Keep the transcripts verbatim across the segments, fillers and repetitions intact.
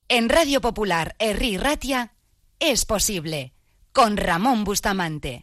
En Radio Popular, Herri Ratia, es posible, con Ramón Bustamante.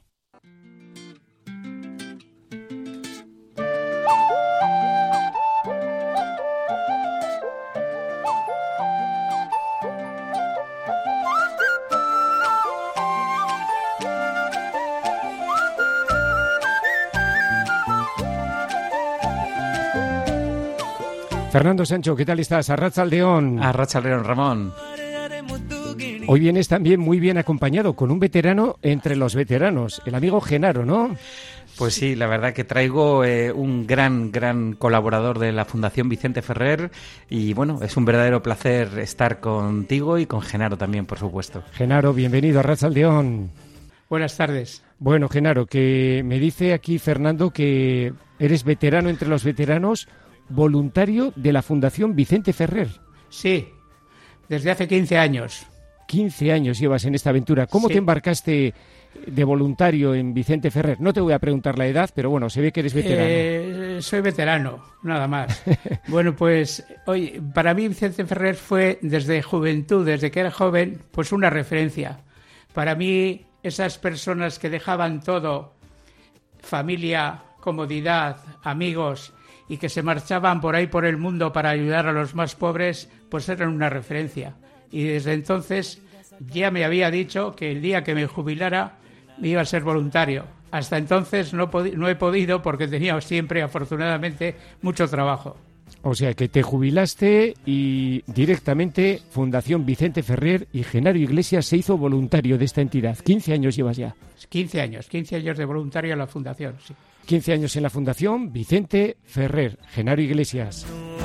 Fernando Sancho, ¿qué tal estás? Arratsaldeon. Arratsaldeon, Ramón. Hoy vienes también muy bien acompañado, con un veterano entre los veteranos, el amigo Genaro, ¿no? Pues sí, la verdad que traigo eh, un gran, gran colaborador de la Fundación Vicente Ferrer y bueno, es un verdadero placer estar contigo y con Genaro también, por supuesto. Genaro, bienvenido a Arratsaldeon. Buenas tardes. Bueno, Genaro, que me dice aquí Fernando que eres veterano entre los veteranos, voluntario de la Fundación Vicente Ferrer. Sí, desde hace quince años. quince años llevas en esta aventura. ¿Cómo Sí. te embarcaste de voluntario en Vicente Ferrer? No te voy a preguntar la edad, pero bueno, se ve que eres veterano. Eh, soy veterano, nada más. Bueno, pues hoy para mí Vicente Ferrer fue desde juventud, desde que era joven, pues una referencia. Para mí esas personas que dejaban todo, familia, comodidad, amigos, y que se marchaban por ahí por el mundo para ayudar a los más pobres, pues eran una referencia. Y desde entonces ya me había dicho que el día que me jubilara iba a ser voluntario. Hasta entonces no, no he podido porque tenía siempre, afortunadamente, mucho trabajo. O sea, que te jubilaste y directamente Fundación Vicente Ferrer y Genaro Iglesias se hizo voluntario de esta entidad. quince años llevas ya. quince años, quince años de voluntario en la Fundación, sí. quince años en la Fundación Vicente Ferrer, Genaro Iglesias.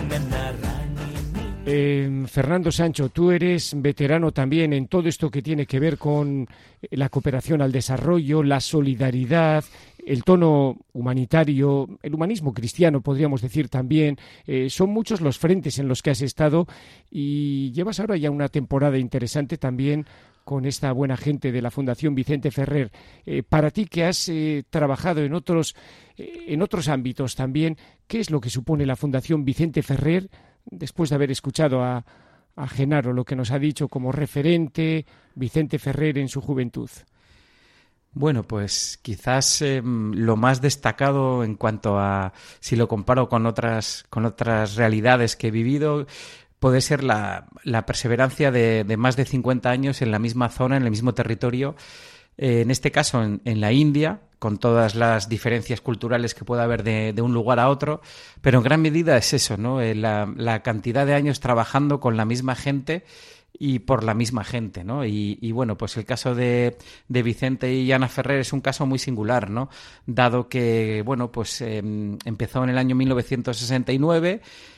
Eh, Fernando Sancho, tú eres veterano también en todo esto que tiene que ver con la cooperación al desarrollo, la solidaridad, el tono humanitario, el humanismo cristiano, podríamos decir también. Eh, son muchos los frentes en los que has estado y llevas ahora ya una temporada interesante también con esta buena gente de la Fundación Vicente Ferrer. Eh, para ti, que has eh, trabajado en otros, eh, en otros ámbitos también, ¿qué es lo que supone la Fundación Vicente Ferrer, después de haber escuchado a, a Genaro lo que nos ha dicho como referente Vicente Ferrer en su juventud? Bueno, pues quizás eh, lo más destacado en cuanto a, si lo comparo con otras, con otras realidades que he vivido, puede ser la, la perseverancia de, de más de cincuenta años en la misma zona, en el mismo territorio, eh, en este caso en, en la India, con todas las diferencias culturales que pueda haber de, de un lugar a otro, pero en gran medida es eso, ¿no? Eh, la, la cantidad de años trabajando con la misma gente y por la misma gente, ¿no? Y, y bueno, pues el caso de, de Vicente y Ana Ferrer es un caso muy singular, ¿no? Dado que, bueno, pues eh, empezó en el año mil novecientos sesenta y nueve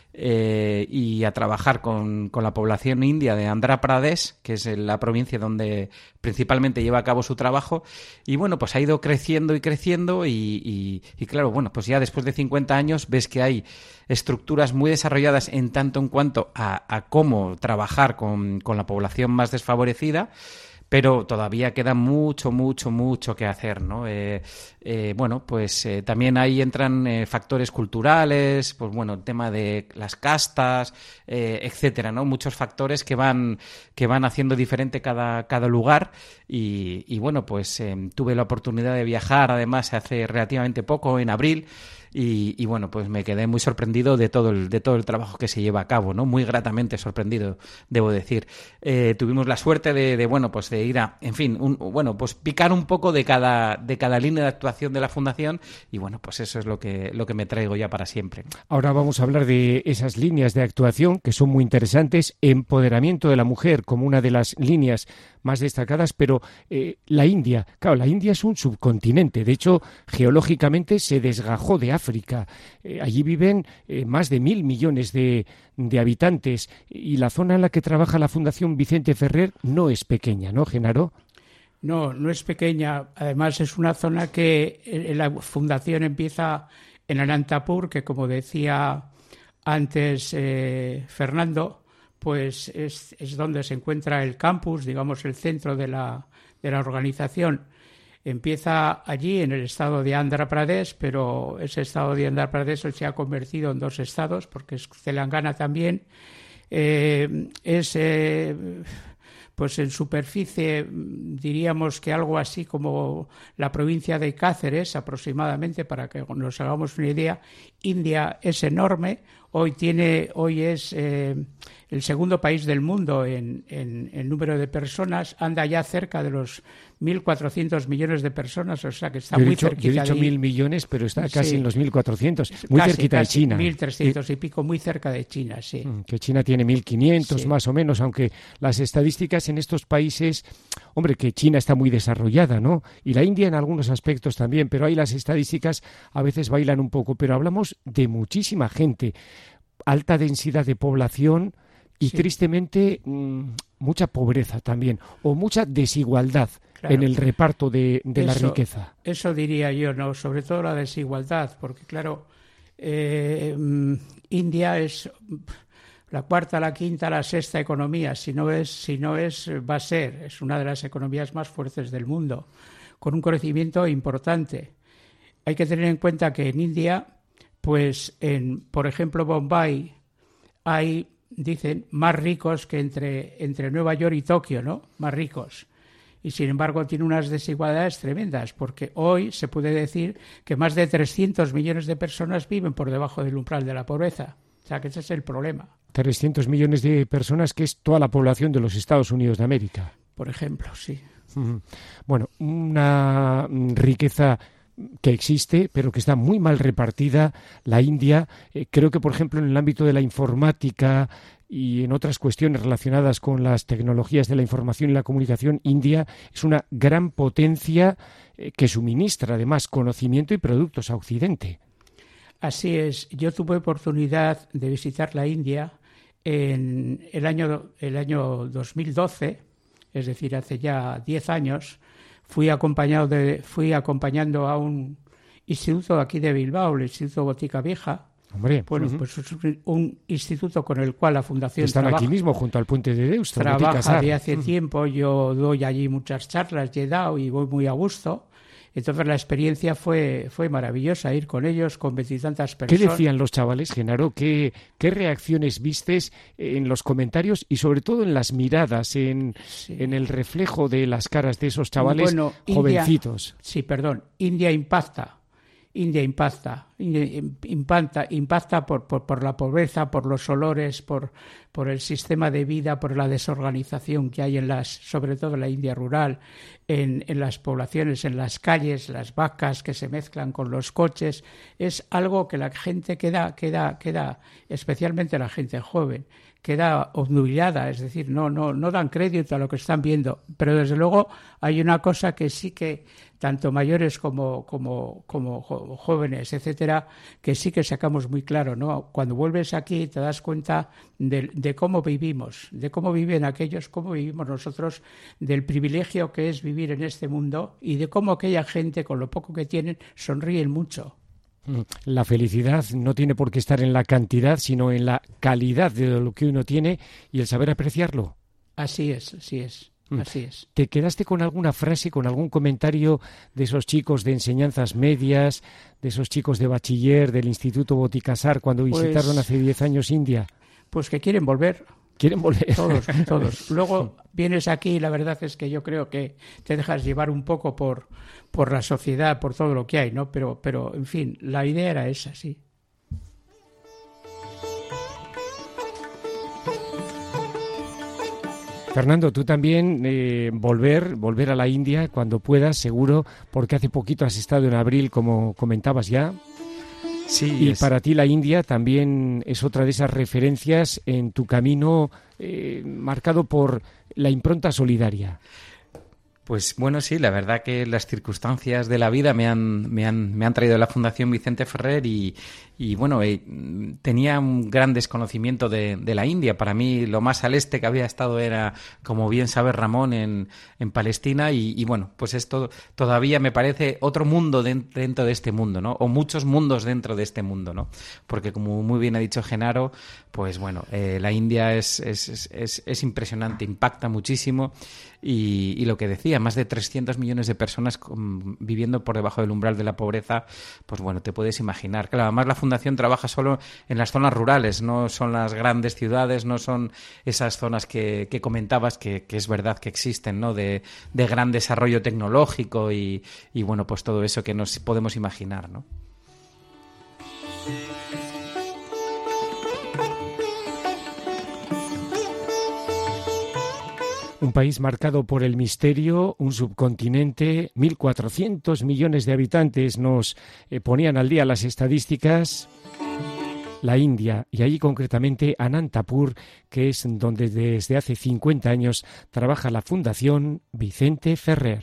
eh, y a trabajar con, con la población india de Andhra Pradesh, que es la provincia donde principalmente lleva a cabo su trabajo, y bueno, pues ha ido creciendo y creciendo y, y, y claro, bueno, pues ya después de cincuenta años ves que hay estructuras muy desarrolladas en tanto en cuanto a, a cómo trabajar con, con la población más desfavorecida, pero todavía queda mucho, mucho, mucho que hacer, ¿no? Eh, eh, bueno, pues eh, también ahí entran eh, factores culturales, pues bueno, el tema de las castas, eh, etcétera, ¿no? Muchos factores que van que van haciendo diferente cada, cada lugar y, y bueno, pues eh, tuve la oportunidad de viajar además hace relativamente poco, en abril. Y, y bueno, pues me quedé muy sorprendido de todo el de todo el trabajo que se lleva a cabo, ¿no? Muy gratamente sorprendido, debo decir. Eh, tuvimos la suerte de, de bueno, pues de ir a, en fin, un, bueno, pues picar un poco de cada de cada línea de actuación de la fundación y bueno, pues eso es lo que lo que me traigo ya para siempre. Ahora vamos a hablar de esas líneas de actuación que son muy interesantes. Empoderamiento de la mujer como una de las líneas más destacadas, pero eh, la India, claro, la India es un subcontinente. De hecho, geológicamente se desgajó de África. Eh, allí viven eh, más de mil millones de, de habitantes y la zona en la que trabaja la Fundación Vicente Ferrer no es pequeña, ¿no, Genaro? No, no es pequeña. Además es una zona que eh, la fundación empieza en Anantapur, que como decía antes eh, Fernando, pues es, es donde se encuentra el campus, digamos el centro de la, de la organización. Empieza allí en el estado de Andhra Pradesh, pero ese estado de Andhra Pradesh se ha convertido en dos estados, porque es Telangana también. eh, es... Eh, pues en superficie diríamos que algo así como la provincia de Cáceres aproximadamente, para que nos hagamos una idea. India es enorme, hoy tiene, hoy es eh, el segundo país del mundo en, en, en número de personas, anda ya cerca de los mil cuatrocientos millones de personas, o sea que está yo muy dicho, cerquita. Yo he dicho de mil millones, pero está casi sí, en los mil cuatrocientos, muy casi, cerquita casi de China. mil trescientos y pico, muy cerca de China, sí. Que China tiene mil quinientos sí. más o menos, aunque las estadísticas en estos países, hombre, que China está muy desarrollada, ¿no? Y la India en algunos aspectos también, pero ahí las estadísticas a veces bailan un poco, pero hablamos de muchísima gente, alta densidad de población y sí. tristemente mmm, mucha pobreza también, o mucha desigualdad. Claro, en el reparto de, de eso, la riqueza. Eso diría yo, ¿no? Sobre todo la desigualdad, porque claro, eh, India es la cuarta, la quinta, la sexta economía, si no es, si no es, va a ser, es una de las economías más fuertes del mundo, con un crecimiento importante. Hay que tener en cuenta que en India, pues en, por ejemplo, Bombay, hay, dicen, más ricos que entre, entre Nueva York y Tokio, ¿no? Más ricos. Y sin embargo tiene unas desigualdades tremendas, porque hoy se puede decir que más de trescientos millones de personas viven por debajo del umbral de la pobreza. O sea que ese es el problema. trescientos millones de personas, que es toda la población de los Estados Unidos de América. Por ejemplo, sí. Bueno, una riqueza que existe, pero que está muy mal repartida. La India, eh, creo que, por ejemplo, en el ámbito de la informática y en otras cuestiones relacionadas con las tecnologías de la información y la comunicación, India es una gran potencia eh, que suministra, además, conocimiento y productos a Occidente. Así es. Yo tuve oportunidad de visitar la India en el año, el año dos mil doce, es decir, hace ya diez años. Fui acompañado de, fui acompañando a un instituto aquí de Bilbao, el Instituto Botica Vieja. Hombre, bueno, uh-huh. pues es un, un instituto con el cual la Fundación Están trabaja, aquí mismo, junto al puente de Deusto. Trabaja de hace uh-huh. tiempo. Yo doy allí muchas charlas, he dado y voy muy a gusto. Entonces la experiencia fue, fue maravillosa, ir con ellos, con veintitantas personas. ¿Qué decían los chavales, Genaro? ¿Qué, qué reacciones vistes en los comentarios y sobre todo en las miradas, en, sí. en el reflejo de las caras de esos chavales bueno, jovencitos? India, sí, perdón. India impacta. India impacta, India impacta, impacta por, por, por la pobreza, por los olores, por, por el sistema de vida, por la desorganización que hay en las, sobre todo en la India rural, en, en las poblaciones, en las calles, las vacas que se mezclan con los coches. Es algo que la gente queda, queda, queda, especialmente la gente joven, queda obnubilada, es decir, no, no, no dan crédito a lo que están viendo. Pero desde luego hay una cosa que sí que tanto mayores como, como, como jóvenes, etcétera, que sí que sacamos muy claro, ¿no? Cuando vuelves aquí te das cuenta de, de cómo vivimos, de cómo viven aquellos, cómo vivimos nosotros, del privilegio que es vivir en este mundo y de cómo aquella gente, con lo poco que tienen, sonríen mucho. La felicidad no tiene por qué estar en la cantidad, sino en la calidad de lo que uno tiene y el saber apreciarlo. Así es, así es. Así es. ¿Te quedaste con alguna frase, con algún comentario de esos chicos de enseñanzas medias, de esos chicos de bachiller, del Instituto Boticasar, cuando pues, visitaron hace diez años India? Pues que quieren volver. Quieren volver. Todos, todos. Luego vienes aquí y la verdad es que yo creo que te dejas llevar un poco por, por la sociedad, por todo lo que hay, ¿no? Pero, pero, en fin, la idea era esa, sí. Fernando, tú también eh, volver, volver a la India cuando puedas, seguro, porque hace poquito has estado en abril, como comentabas ya. Sí, y es... para ti la India también es otra de esas referencias en tu camino eh, marcado por la impronta solidaria. Pues bueno, sí, la verdad que las circunstancias de la vida me han, me han, me han traído a la Fundación Vicente Ferrer y, y bueno, eh, tenía un gran desconocimiento de, de la India. Para mí lo más al este que había estado era, como bien sabe Ramón, en, en Palestina y, y bueno, pues esto todavía me parece otro mundo de, dentro de este mundo, ¿no? O muchos mundos dentro de este mundo, ¿no? Porque como muy bien ha dicho Genaro, pues bueno, eh, la India es, es, es, es impresionante, impacta muchísimo. Y, y lo que decía, más de trescientos millones de personas con, viviendo por debajo del umbral de la pobreza, pues bueno, te puedes imaginar. Claro, además la fundación trabaja solo en las zonas rurales, no son las grandes ciudades, no son esas zonas que, que comentabas, que, que es verdad que existen, ¿no? De, de gran desarrollo tecnológico y, y, bueno, pues todo eso que nos podemos imaginar, ¿no? Un país marcado por el misterio, un subcontinente, mil cuatrocientos millones de habitantes nos eh, ponían al día las estadísticas. La India, y allí concretamente Anantapur, que es donde desde hace cincuenta años trabaja la Fundación Vicente Ferrer.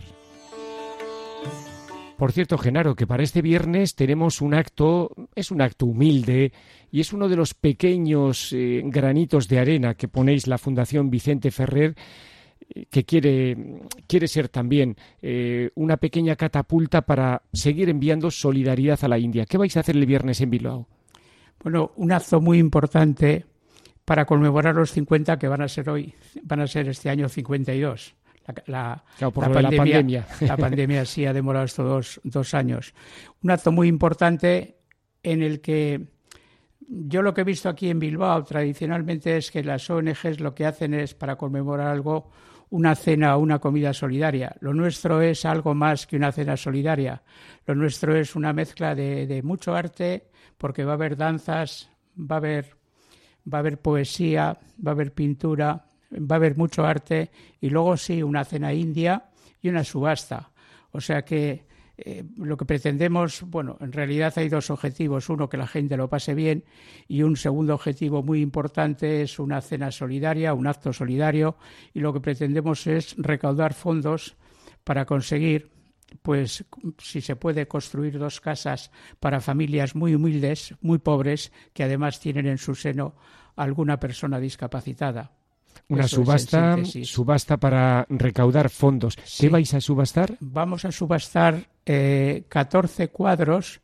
Por cierto, Genaro, que para este viernes tenemos un acto, es un acto humilde y es uno de los pequeños eh, granitos de arena que ponéis la Fundación Vicente Ferrer, que quiere, quiere ser también eh, una pequeña catapulta para seguir enviando solidaridad a la India. ¿Qué vais a hacer el viernes en Bilbao? Bueno, un acto muy importante para conmemorar los cincuenta que van a ser hoy, van a ser este año cincuenta y dos. La, la, claro, por la, lo pandemia, de la pandemia. La pandemia sí ha demorado estos dos, dos años. Un acto muy importante en el que yo lo que he visto aquí en Bilbao tradicionalmente es que las O N Ges lo que hacen es, para conmemorar algo, una cena o una comida solidaria. Lo nuestro es algo más que una cena solidaria. Lo nuestro es una mezcla de, de mucho arte, porque va a haber danzas, va a haber, va a haber poesía, va a haber pintura, va a haber mucho arte y luego sí una cena india y una subasta. O sea que eh, lo que pretendemos, bueno, en realidad hay dos objetivos. Uno, que la gente lo pase bien, y un segundo objetivo muy importante es una cena solidaria, un acto solidario, y lo que pretendemos es recaudar fondos para conseguir, pues, si se puede, construir dos casas para familias muy humildes, muy pobres, que además tienen en su seno alguna persona discapacitada. Una Eso subasta, subasta para recaudar fondos. Sí. ¿Qué vais a subastar? Vamos a subastar eh, catorce cuadros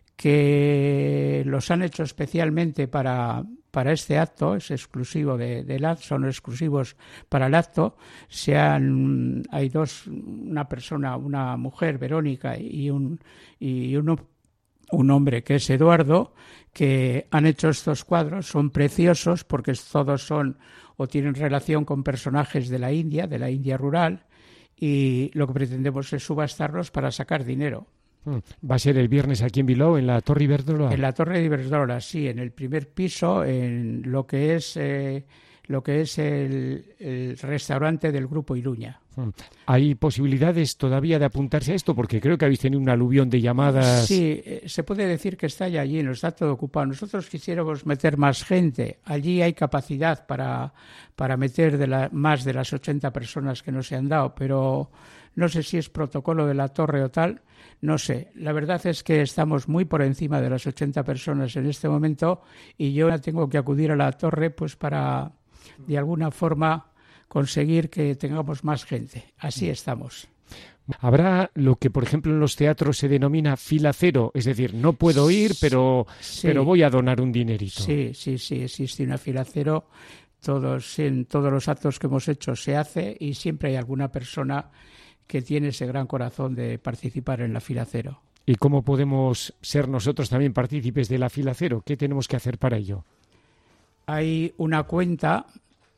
que los han hecho especialmente para, para este acto, es exclusivo de, del acto, son exclusivos para el acto. Sean, hay dos, una persona, una mujer, Verónica, y un, y uno, un hombre que es Eduardo, que han hecho estos cuadros. Son preciosos porque todos son o tienen relación con personajes de la India, de la India rural, y lo que pretendemos es subastarlos para sacar dinero. Va a ser el viernes aquí en Bilbao, en la Torre Iberdrola. En la Torre de Iberdrola, sí, en el primer piso, en lo que es eh, lo que es el, el restaurante del Grupo Iruña. ¿Hay posibilidades todavía de apuntarse a esto? Porque creo que habéis tenido un aluvión de llamadas. Sí, eh, se puede decir que está ya allí, no está todo ocupado. Nosotros quisiéramos meter más gente. Allí hay capacidad para, para meter de la, más de las ochenta personas que nos se han dado, pero no sé si es protocolo de la torre o tal, no sé. La verdad es que estamos muy por encima de las ochenta personas en este momento y yo tengo que acudir a la torre pues para, de alguna forma, conseguir que tengamos más gente. Así estamos. Habrá lo que, por ejemplo, en los teatros se denomina fila cero, es decir, no puedo ir, pero, sí, pero voy a donar un dinerito. Sí, sí, sí, existe una fila cero. Todos, en todos los actos que hemos hecho se hace y siempre hay alguna persona que tiene ese gran corazón de participar en la fila cero. ¿Y cómo podemos ser nosotros también partícipes de la fila cero? ¿Qué tenemos que hacer para ello? Hay una cuenta...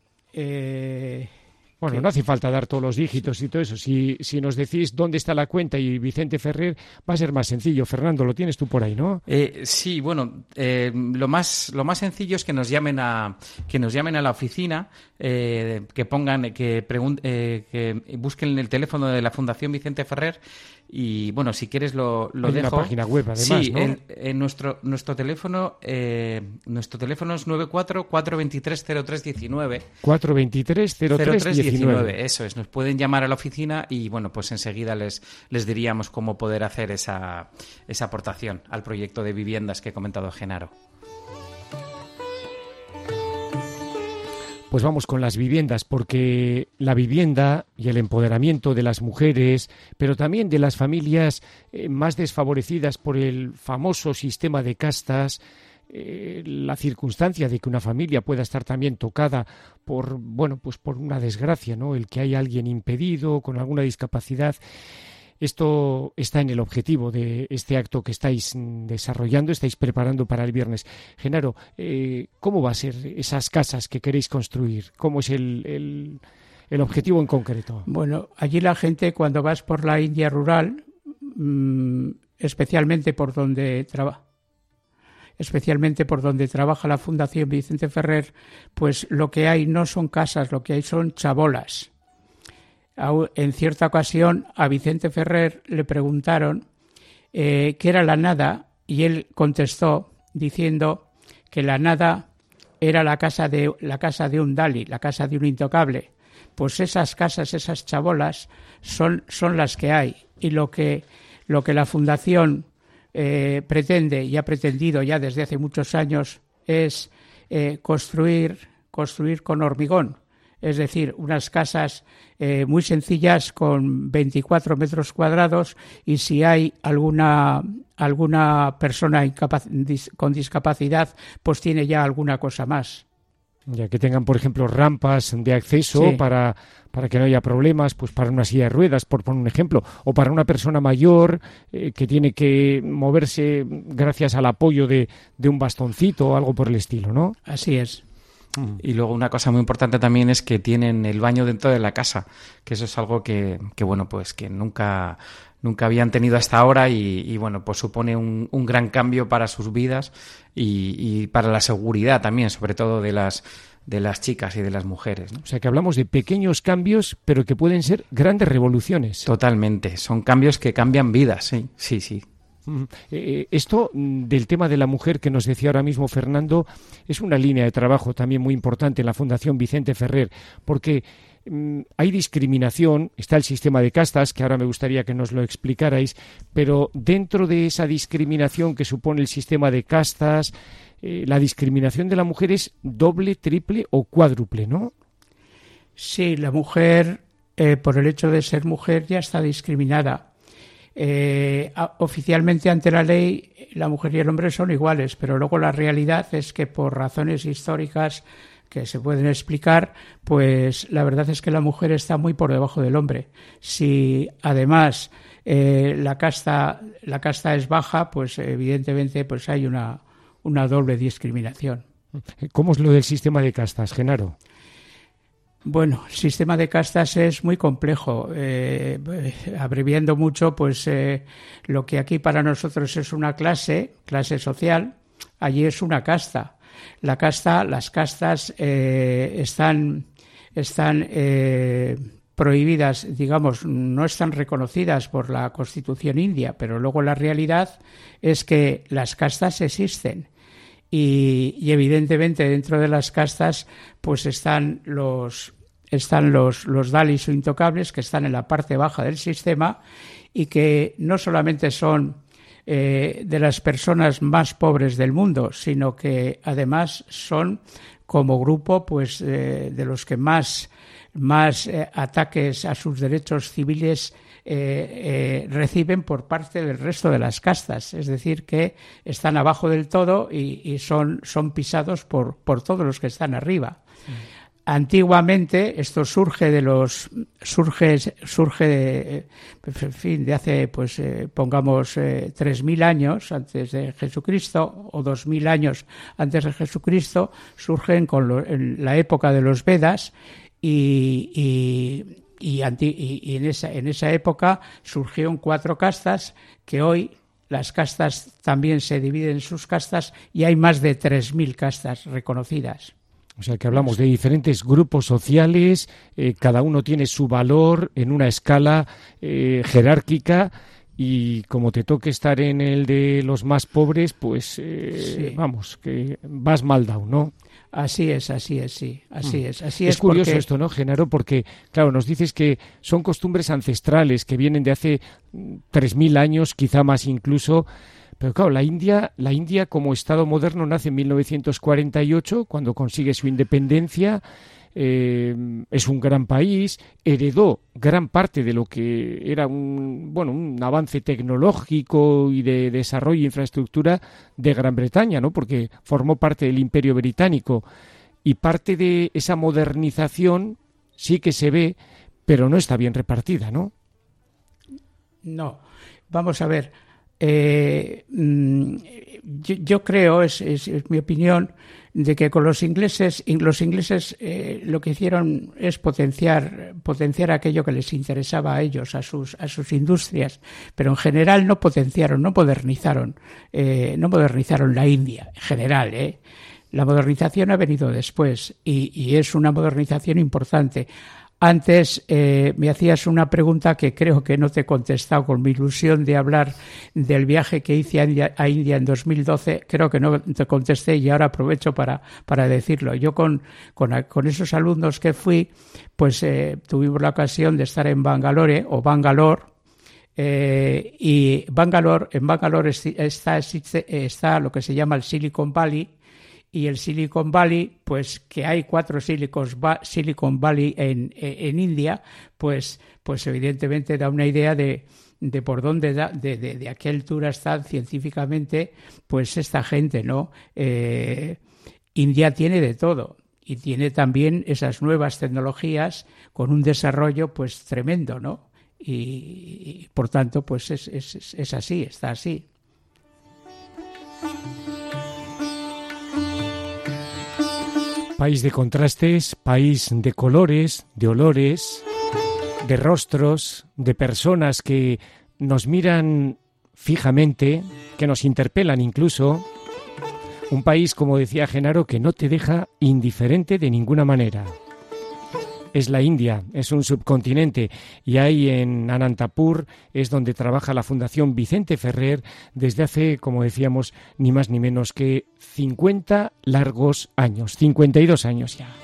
Eh, bueno, que... no hace falta dar todos los dígitos y todo eso. Si, si nos decís dónde está la cuenta y Vicente Ferrer, va a ser más sencillo. Fernando, lo tienes tú por ahí, ¿no? Eh, sí, bueno, eh, lo más lo más sencillo es que nos llamen a que nos llamen a la oficina, eh, que pongan, que pregun- eh, que busquen el teléfono de la Fundación Vicente Ferrer. Y bueno, si quieres lo, lo Hay dejo. una página web, además, sí, ¿no? en, en nuestro nuestro teléfono eh, nuestro teléfono es nueve cuatro cuatro dos tres cero tres uno nueve. cuatro dos tres cero tres uno nueve. Eso es, nos pueden llamar a la oficina y bueno, pues enseguida les les diríamos cómo poder hacer esa esa aportación al proyecto de viviendas que he comentado Genaro. Pues vamos con las viviendas, porque la vivienda y el empoderamiento de las mujeres, pero también de las familias eh, más desfavorecidas por el famoso sistema de castas, eh, la circunstancia de que una familia pueda estar también tocada por, bueno, pues por una desgracia, ¿no? El que hay alguien impedido, con alguna discapacidad. esto está en el objetivo de este acto que estáis desarrollando, estáis preparando para el viernes. Genaro, eh, ¿cómo va a ser esas casas que queréis construir? ¿Cómo es el, el, el objetivo en concreto? Bueno, allí la gente, cuando vas por la India rural, mmm, especialmente por donde trabaja, especialmente por donde trabaja la Fundación Vicente Ferrer, pues lo que hay no son casas, lo que hay son chabolas. En cierta ocasión a Vicente Ferrer le preguntaron eh, qué era la nada y él contestó diciendo que la nada era la casa de la casa de un Dalí, la casa de un intocable. Pues esas casas, esas chabolas son, son las que hay, y lo que, lo que la Fundación eh, pretende y ha pretendido ya desde hace muchos años es eh, construir, construir con hormigón. Es decir, unas casas eh, muy sencillas con veinticuatro metros cuadrados, y si hay alguna, alguna persona incapaz, dis, con discapacidad, pues tiene ya alguna cosa más. Ya que tengan, por ejemplo, rampas de acceso, sí, para, para que no haya problemas, pues para una silla de ruedas, por poner un ejemplo, o para una persona mayor eh, que tiene que moverse gracias al apoyo de, de un bastoncito o algo por el estilo, ¿no? Así es. Y luego una cosa muy importante también es que tienen el baño dentro de la casa, que eso es algo que, que bueno, pues que nunca, nunca habían tenido hasta ahora, y, y bueno, pues supone un, un gran cambio para sus vidas y, y para la seguridad también, sobre todo de las de las chicas y de las mujeres, ¿no? O sea que hablamos de pequeños cambios, pero que pueden ser grandes revoluciones. Totalmente, son cambios que cambian vidas, sí, sí, sí. Eh, esto del tema de la mujer que nos decía ahora mismo Fernando es una línea de trabajo también muy importante en la Fundación Vicente Ferrer, porque mm, hay discriminación, está el sistema de castas, que ahora me gustaría que nos lo explicarais, pero dentro de esa discriminación que supone el sistema de castas, eh, la discriminación de la mujer es doble, triple o cuádruple, ¿no? Sí, la mujer, eh, por el hecho de ser mujer, ya está discriminada. Eh, oficialmente ante la ley la mujer y el hombre son iguales, pero luego la realidad es que por razones históricas que se pueden explicar, pues la verdad es que la mujer está muy por debajo del hombre. Si además eh, la casta la casta es baja, pues evidentemente pues hay una, una doble discriminación. ¿Cómo es lo del sistema de castas, Genaro? Bueno, el sistema de castas es muy complejo. Eh, abreviando mucho, pues eh, lo que aquí para nosotros es una clase, clase social, allí es una casta. La casta, las castas eh, están, están eh, prohibidas, digamos, no están reconocidas por la Constitución india, pero luego la realidad es que las castas existen. Y, y evidentemente dentro de las castas pues están los están los, los Dalís o intocables, que están en la parte baja del sistema y que no solamente son eh, de las personas más pobres del mundo, sino que además son como grupo pues eh, de los que más, más eh, ataques a sus derechos civiles Eh, eh, reciben por parte del resto de las castas, es decir, que están abajo del todo y, y son, son pisados por, por todos los que están arriba. Sí. Antiguamente esto surge de los surge surge de, en fin, de hace pues eh, pongamos eh, tres mil años antes de Jesucristo o dos mil años antes de Jesucristo, surgen con lo, en la época de los Vedas y, y Y, anti, y, y en, esa, en esa época surgieron cuatro castas, que hoy las castas también se dividen en sus castas y hay más de tres mil castas reconocidas. O sea que hablamos de diferentes grupos sociales, eh, cada uno tiene su valor en una escala eh, jerárquica, y como te toque estar en el de los más pobres, pues eh, sí. vamos, que vas mal dado, ¿no? Así es, así es, sí, así es. Así es, es curioso porque... esto, ¿no, Genaro? Porque, claro, nos dices que son costumbres ancestrales que vienen de hace tres mil años, quizá más incluso, pero claro, la India, la India como Estado moderno nace en mil novecientos cuarenta y ocho, cuando consigue su independencia. Eh, es un gran país, heredó gran parte de lo que era un, bueno, un avance tecnológico y de desarrollo e infraestructura de Gran Bretaña, ¿no? Porque formó parte del Imperio Británico, y parte de esa modernización sí que se ve, pero no está bien repartida, ¿no? No, vamos a ver. Eh, yo, yo creo, es, es, es mi opinión, de que con los ingleses, los ingleses eh, lo que hicieron es potenciar, potenciar aquello que les interesaba a ellos, a sus, a sus industrias, pero en general no potenciaron, no modernizaron, eh, no modernizaron la India, en general, eh. La modernización ha venido después y, y es una modernización importante. Antes eh, me hacías una pregunta que creo que no te he contestado, con mi ilusión de hablar del viaje que hice a India, a India en dos mil doce. Creo que no te contesté y ahora aprovecho para, para decirlo. Yo con, con, con esos alumnos que fui, pues eh, tuvimos la ocasión de estar en Bangalore o Bangalore. Eh, y Bangalore, en Bangalore está, existe, está lo que se llama el Silicon Valley. Y el Silicon Valley, pues que hay cuatro Silicon Valley en, en India, pues, pues evidentemente da una idea de, de por dónde da, de, de, de a qué altura está científicamente pues esta gente, ¿no? Eh, India tiene de todo y tiene también esas nuevas tecnologías con un desarrollo pues tremendo, ¿no? Y, y por tanto, pues es, es, es así, está así. País de contrastes, país de colores, de olores, de rostros, de personas que nos miran fijamente, que nos interpelan incluso. Un país, como decía Genaro, que no te deja indiferente de ninguna manera. Es la India, es un subcontinente, y ahí en Anantapur es donde trabaja la Fundación Vicente Ferrer desde hace, como decíamos, ni más ni menos que cincuenta largos años, cincuenta y dos años ya.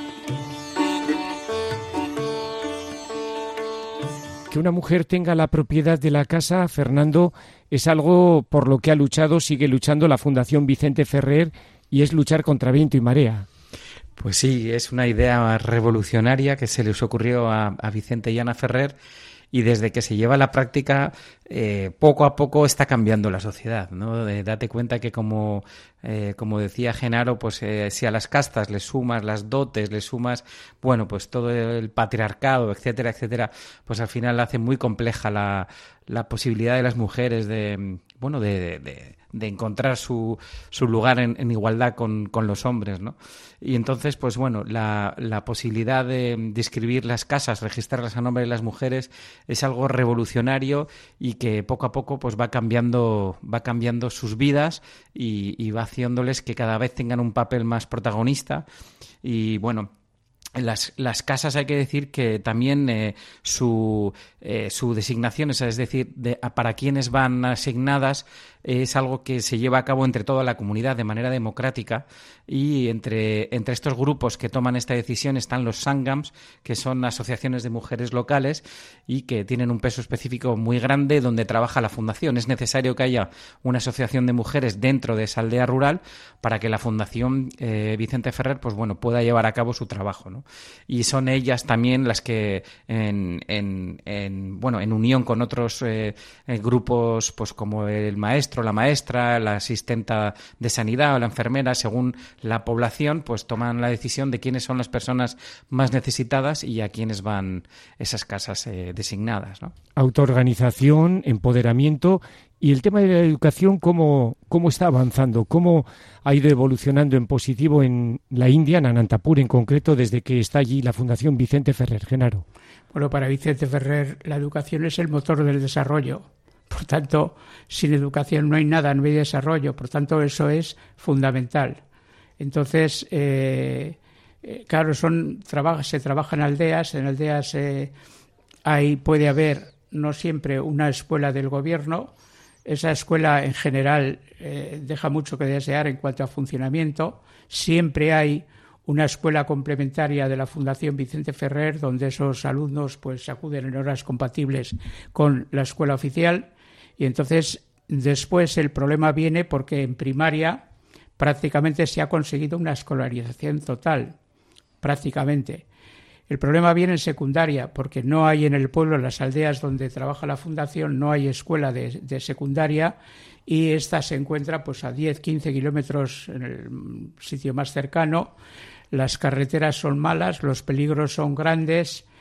Que una mujer tenga la propiedad de la casa, Fernando, es algo por lo que ha luchado, sigue luchando la Fundación Vicente Ferrer, y es luchar contra viento y marea. Pues sí, es una idea revolucionaria que se les ocurrió a, a Vicente y Ana Ferrer, y desde que se lleva a la práctica, eh, poco a poco está cambiando la sociedad, ¿no? Eh, date cuenta que como, eh, como decía Genaro, pues eh, si a las castas le sumas las dotes, le sumas, bueno, pues todo el patriarcado, etcétera, etcétera, pues al final hace muy compleja la, la posibilidad de las mujeres de, bueno, de, de, de de encontrar su, su lugar en, en igualdad con, con los hombres, ¿no? Y entonces, pues bueno, la, la posibilidad de, de inscribir las casas, registrarlas a nombre de las mujeres, es algo revolucionario y que poco a poco pues va cambiando, va cambiando sus vidas y, y va haciéndoles que cada vez tengan un papel más protagonista. Y bueno, Las, las casas, hay que decir que también eh, su, eh, su designación, es decir, de, para quienes van asignadas, es algo que se lleva a cabo entre toda la comunidad de manera democrática, y entre, entre estos grupos que toman esta decisión están los Sangams, que son asociaciones de mujeres locales y que tienen un peso específico muy grande donde trabaja la Fundación. Es necesario que haya una asociación de mujeres dentro de esa aldea rural para que la Fundación eh, Vicente Ferrer pues bueno, pueda llevar a cabo su trabajo, ¿no? Y son ellas también las que en, en, en, bueno, en unión con otros eh, grupos pues como el maestro, la maestra, la asistenta de sanidad o la enfermera, según la población, pues toman la decisión de quiénes son las personas más necesitadas y a quiénes van esas casas eh, designadas, ¿no? Autoorganización, empoderamiento. Y el tema de la educación, ¿cómo, cómo está avanzando? ¿Cómo ha ido evolucionando en positivo en la India, en Anantapur en concreto, desde que está allí la Fundación Vicente Ferrer? Genaro. Bueno, para Vicente Ferrer la educación es el motor del desarrollo. Por tanto, sin educación no hay nada, no hay desarrollo. Por tanto, eso es fundamental. Entonces, eh, eh, claro, son traba- se trabaja en aldeas. En aldeas eh, hay, puede haber no siempre una escuela del gobierno. Esa escuela en general eh, deja mucho que desear en cuanto a funcionamiento. Siempre hay una escuela complementaria de la Fundación Vicente Ferrer donde esos alumnos pues acuden en horas compatibles con la escuela oficial, y entonces después el problema viene porque en primaria prácticamente se ha conseguido una escolarización total, prácticamente. El problema viene en secundaria, porque no hay en el pueblo, en las aldeas donde trabaja la Fundación, no hay escuela de, de secundaria, y esta se encuentra pues a diez, quince kilómetros en el sitio más cercano. Las carreteras son malas, los peligros son grandes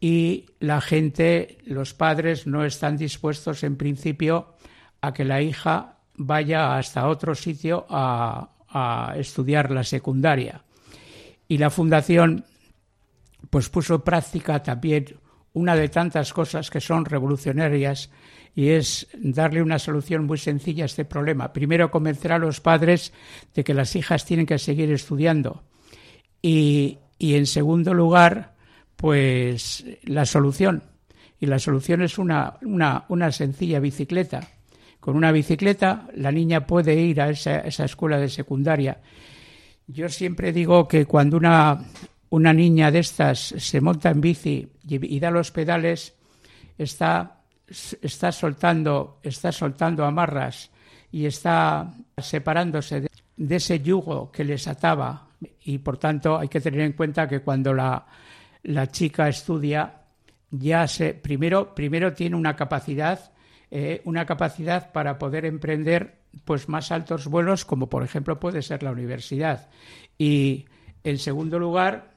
y la gente, los padres, no están dispuestos en principio a que la hija vaya hasta otro sitio a, a estudiar la secundaria. Y la Fundación pues puso en práctica también una de tantas cosas que son revolucionarias, y es darle una solución muy sencilla a este problema. Primero, convencer a los padres de que las hijas tienen que seguir estudiando. Y, y en segundo lugar, pues la solución. Y la solución es una, una, una sencilla bicicleta. Con una bicicleta la niña puede ir a esa, esa escuela de secundaria. Yo siempre digo que cuando una, una niña de estas se monta en bici y, y da los pedales, está... está soltando, está soltando amarras y está separándose de, de ese yugo que les ataba, y por tanto hay que tener en cuenta que cuando la, la chica estudia ya se primero, primero tiene una capacidad eh, una capacidad para poder emprender pues más altos vuelos, como por ejemplo puede ser la universidad, y en segundo lugar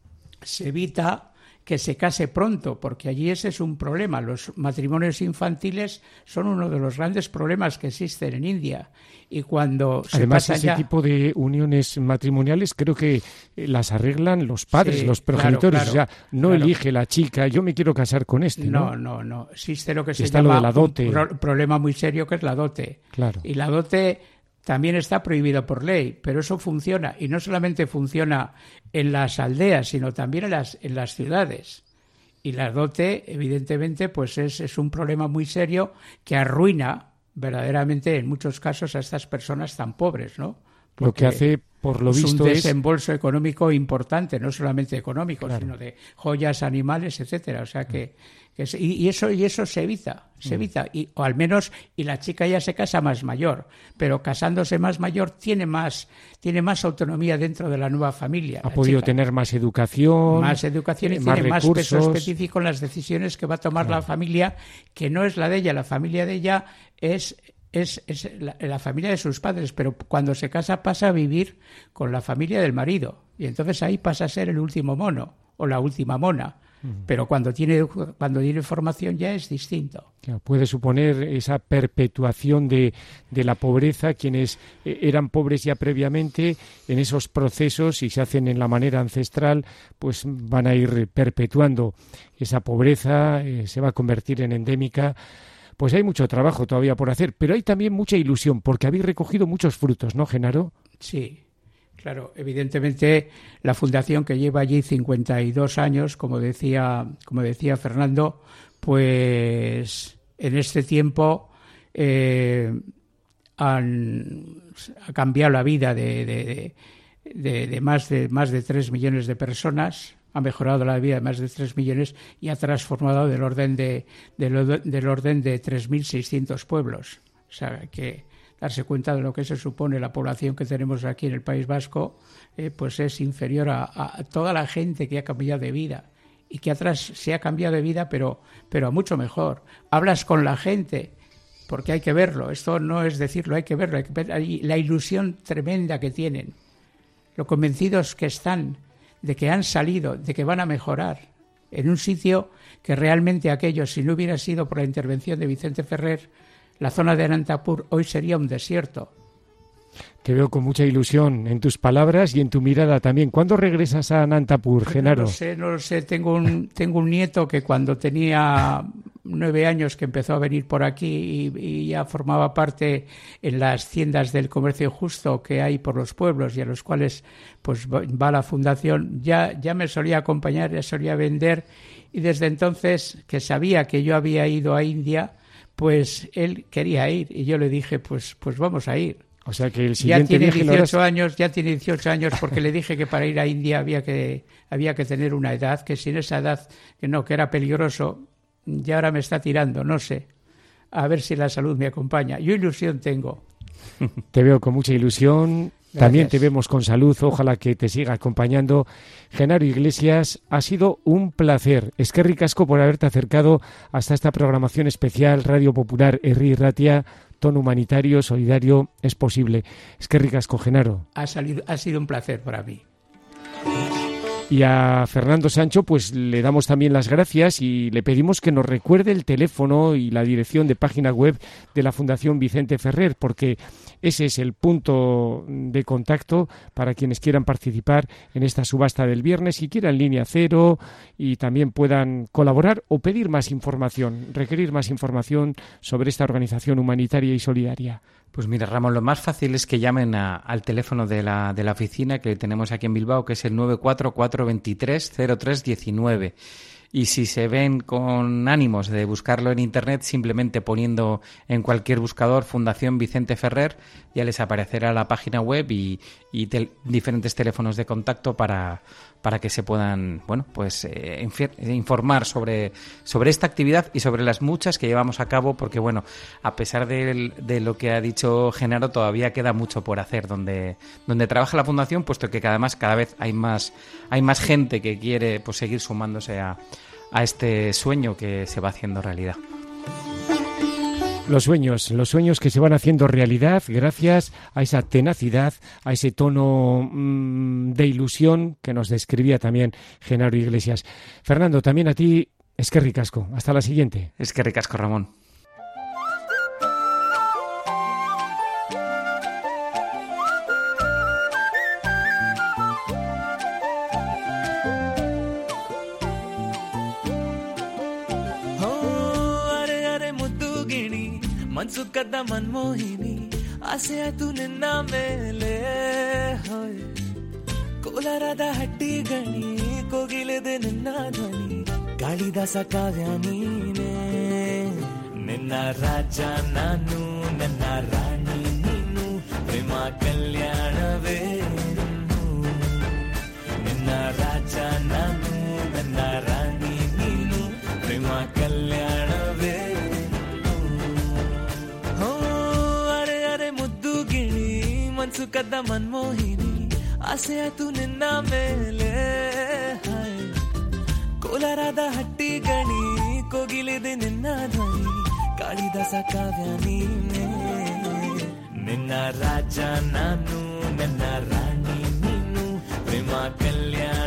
se evita que se case pronto, porque allí ese es un problema. Los matrimonios infantiles son uno de los grandes problemas que existen en India. Y cuando se Además, pasa ese ya... tipo de uniones matrimoniales creo que las arreglan los padres, Sí, los progenitores. claro, claro, o sea, no claro. elige la chica, yo me quiero casar con este, ¿no? No, no, no. Existe lo que se Está lo llama de la dote. un pro- problema muy serio, que es la dote. Claro. Y la dote también está prohibido por ley, pero eso funciona. Y no solamente funciona en las aldeas, sino también en las, en las ciudades. Y la dote, evidentemente, pues es, es un problema muy serio que arruina verdaderamente en muchos casos a estas personas tan pobres, ¿no? Porque lo que hace, por lo es visto, un es... desembolso económico importante, no solamente económico, Claro. sino de joyas, animales, etcétera. O sea que, que es- y, y eso y eso se evita, se evita, y, o al menos, y la chica ya se casa más mayor, pero casándose más mayor tiene más tiene más autonomía dentro de la nueva familia. Ha la podido chica. tener más educación, Más educación y eh, tiene más peso recursos. específico en las decisiones que va a tomar la familia, que no es la de ella. La familia de ella es, es, es la, la familia de sus padres, pero cuando se casa pasa a vivir con la familia del marido. Y entonces ahí pasa a ser el último mono o la última mona. Pero cuando tiene, cuando tiene formación ya es distinto. Claro, puede suponer esa perpetuación de, de la pobreza. Quienes eh, eran pobres ya previamente, en esos procesos, si se hacen en la manera ancestral, pues van a ir perpetuando esa pobreza, eh, se va a convertir en endémica. Pues hay mucho trabajo todavía por hacer, pero hay también mucha ilusión, porque habéis recogido muchos frutos, ¿no, Genaro? Sí, claro, evidentemente la fundación, que lleva allí cincuenta y dos años, como decía, como decía Fernando, pues en este tiempo eh, han, ha cambiado la vida de, de, de, de más de más de tres millones de personas, ha mejorado la vida de más de tres millones y ha transformado del orden de, del, del orden de tres mil seiscientos pueblos. O sea, que darse cuenta de lo que se supone la población que tenemos aquí en el País Vasco, eh, pues es inferior a, a toda la gente que ha cambiado de vida y que atrás se ha cambiado de vida, pero, pero a mucho mejor. Hablas con la gente, porque hay que verlo, esto no es decirlo, hay que verlo, hay que ver ahí la ilusión tremenda que tienen, lo convencidos que están de que han salido, de que van a mejorar en un sitio que realmente aquello, si no hubiera sido por la intervención de Vicente Ferrer, la zona de Anantapur hoy sería un desierto. Te veo con mucha ilusión en tus palabras y en tu mirada también. ¿Cuándo regresas a Anantapur, Pues Genaro? No lo sé, no lo sé. Tengo un, tengo un nieto que cuando tenía nueve años que empezó a venir por aquí y, y ya formaba parte en las tiendas del comercio justo que hay por los pueblos y a los cuales pues va la fundación, ya, ya me solía acompañar, ya solía vender, y desde entonces, que sabía que yo había ido a India, pues él quería ir y yo le dije, pues, pues vamos a ir. O sea que el Ya siguiente tiene viaje lo harás- dieciocho años, ya tiene dieciocho años porque le dije que para ir a India había que había que tener una edad, que sin esa edad, que no, que era peligroso, y ahora me está tirando, no sé. A ver si la salud me acompaña. Yo ilusión tengo. Te veo con mucha ilusión. Gracias. También te vemos con salud. Ojalá que te siga acompañando. Genaro Iglesias, ha sido un placer. Eskerrik asko por haberte acercado hasta esta programación especial Radio Popular Herri Ratia. Tono humanitario, solidario, es posible. Eskerrik asko, Genaro. Ha, salido, ha sido un placer para mí. Y a Fernando Sancho pues le damos también las gracias y le pedimos que nos recuerde el teléfono y la dirección de página web de la Fundación Vicente Ferrer, porque ese es el punto de contacto para quienes quieran participar en esta subasta del viernes, si quieran línea cero y también puedan colaborar o pedir más información, requerir más información sobre esta organización humanitaria y solidaria. Pues mira, Ramón, lo más fácil es que llamen a, al teléfono de la, de la oficina que tenemos aquí en Bilbao, que es el nueve cuatro cuatro dos tres cero tres uno nueve. Y si se ven con ánimos de buscarlo en Internet, simplemente poniendo en cualquier buscador Fundación Vicente Ferrer, ya les aparecerá la página web y, y tel- diferentes teléfonos de contacto para, para que se puedan, bueno, pues eh, inf- informar sobre, sobre esta actividad y sobre las muchas que llevamos a cabo, porque bueno, a pesar de, de lo que ha dicho Genaro, todavía queda mucho por hacer donde, donde trabaja la Fundación, puesto que además cada vez hay más, hay más gente que quiere pues seguir sumándose a a este sueño que se va haciendo realidad. Los sueños, los sueños que se van haciendo realidad gracias a esa tenacidad, a ese tono mmm, de ilusión que nos describía también Genaro Iglesias. Fernando, también a ti, eskerrik asko. Hasta la siguiente. Eskerrik asko, Ramón. ಮನ್ಸುಕದ್ದ ಮನ್ಮೋಹಿನಿ ಆಸೆ ಆತು ನಿನ್ನ ಮೇಲೆ ಹೋಯ್ ಕೋಲಾರದ ಹಟ್ಟಿ ಗಣಿ ಕೋಗಿಲೆದೆ ನಿನ್ನ ಧ್ವನಿ ಗಾಳಿದಾಸ ಕಾವ್ಯ ನೀನೇ ನಿನ್ನ ರಾಜ ನಾನು ನನ್ನ ರಾಣಿ ನೀನು ಪ್ರೇಮ ಕಲ್ಯಾಣವೇ ನಿನ್ನ ರಾಜ ನಾನು ನನ್ನ ರಾಣಿ ನೀನು ಪ್ರೇಮ ಕಲ್ಯಾಣವೇ ಮನ್ಸುಕದ್ದ ಮನ್ಮೋಹಿನಿ ಆಸೆ ಆತು ನಿನ್ನ ಮೇಲೆ ಕೋಲಾರದ ಹಟ್ಟಿ ಗಣಿ ಕೋಗಿಲಿದೆ ನಿನ್ನ ಧ್ವನಿ ಕಾಳಿದಾಸ ಕಾವ್ಯ ನೀನೇ ನಿನ್ನ ರಾಜ ನಾನು ನನ್ನ ರಾಣಿ ನೀನು ಪ್ರೇಮ ಕಲ್ಯಾಣ